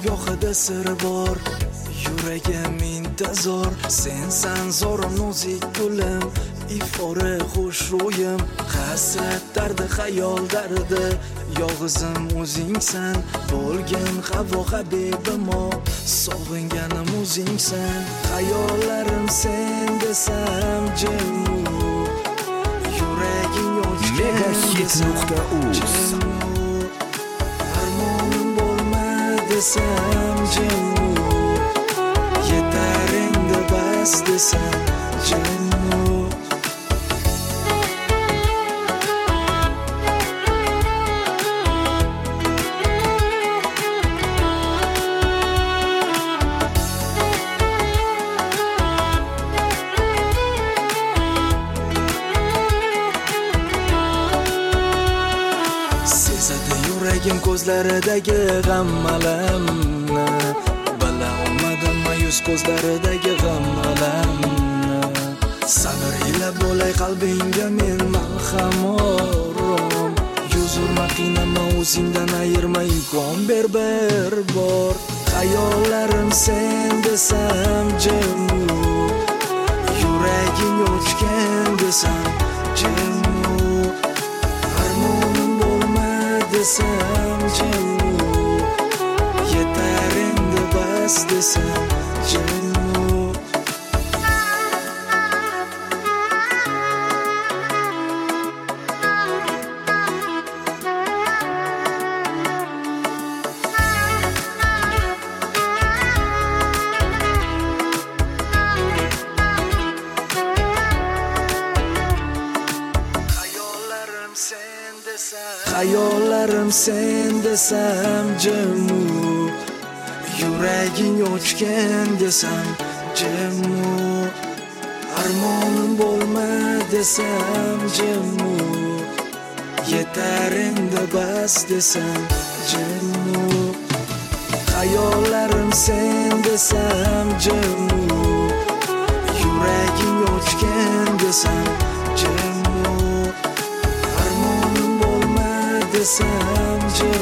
nigohida sir bor, yuragim intizor. Sensan zo'rim nozik gulim, ifori xushro'yim. Hasrat dardi, xayol dardi, yolg'izim o'zingsan. Bo'lgin havo habibimo, sog'inganim o'zingsan. Hayollarim sen desam jim, yuraging yo'chgan Megahit.uz armonim bo'lma desam jim, yetar endi bas desam jim. Sezadi yuragim ko'zlaridagi g'am-alamni, bila olmadim mayus ko'zlaridagi g'am-alamni. Sabr ila bo'lay qalbingga men malhamorim, yuz urma qiynama, o'zingdan ayirma, imkon ber bir bor. Hayollarim sen desam jim, yuraging yo'chgan desam jim, desam jim, yetar endi bas desam jim. Hayollarim sen desam jim, yuraging yo'chgan desam jim, armonim bo'lma desam jim, yetar endi bas desam jim. Hayollarim sen desam jim, yuraging yo'chgan desam jim, desam jim,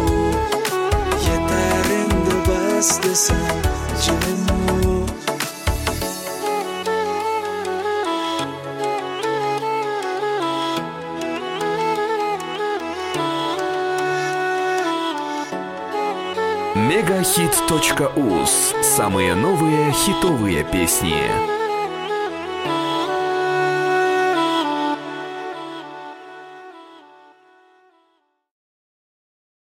yetar endi bas desam jim. Megahit.uz. Самые новые хитовые песни.